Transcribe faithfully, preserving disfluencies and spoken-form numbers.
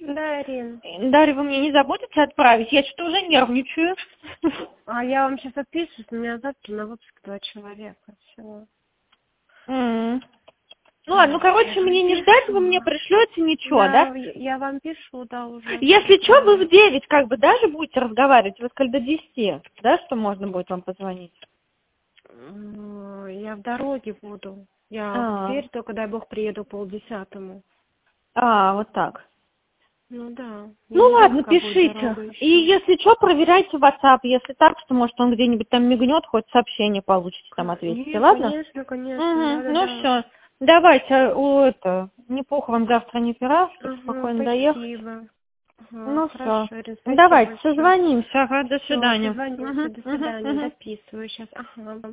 Да, Ирина. Дарья, вы мне не забудете отправить? Я что-то уже нервничаю. А я вам сейчас отпишусь, у меня завтра на выпуск два человека. Всего. М. Ну ладно, ну короче, мне не ждать, вы мне пришлете ничего, Я, да? я вам пишу, да, уже. Если что, вы в девять как бы даже будете разговаривать, вот когда до десяти, да, что можно будет вам позвонить? М, Я в дороге буду. Я в А, дверь только, дай бог, приеду полдесятому. а, вот так. Ну да. Ну ладно, Неизвестно, как будет пишите. дорога И еще. если что, проверяйте WhatsApp. Если так, что может он где-нибудь там мигнет, хоть сообщение получите, там ответите, Не, ладно? конечно, конечно, Угу, ну да-да-да. все. Давайте, у это, не плохо вам завтра не пора, чтобы Ага, спокойно доехать. спасибо. Ага, Ну все. хорошо, Ирина, спасибо Давайте, большое. созвонимся. Ага, до Все, свидания. созвонимся, Угу, до угу, свидания, угу. записываю сейчас. Ага.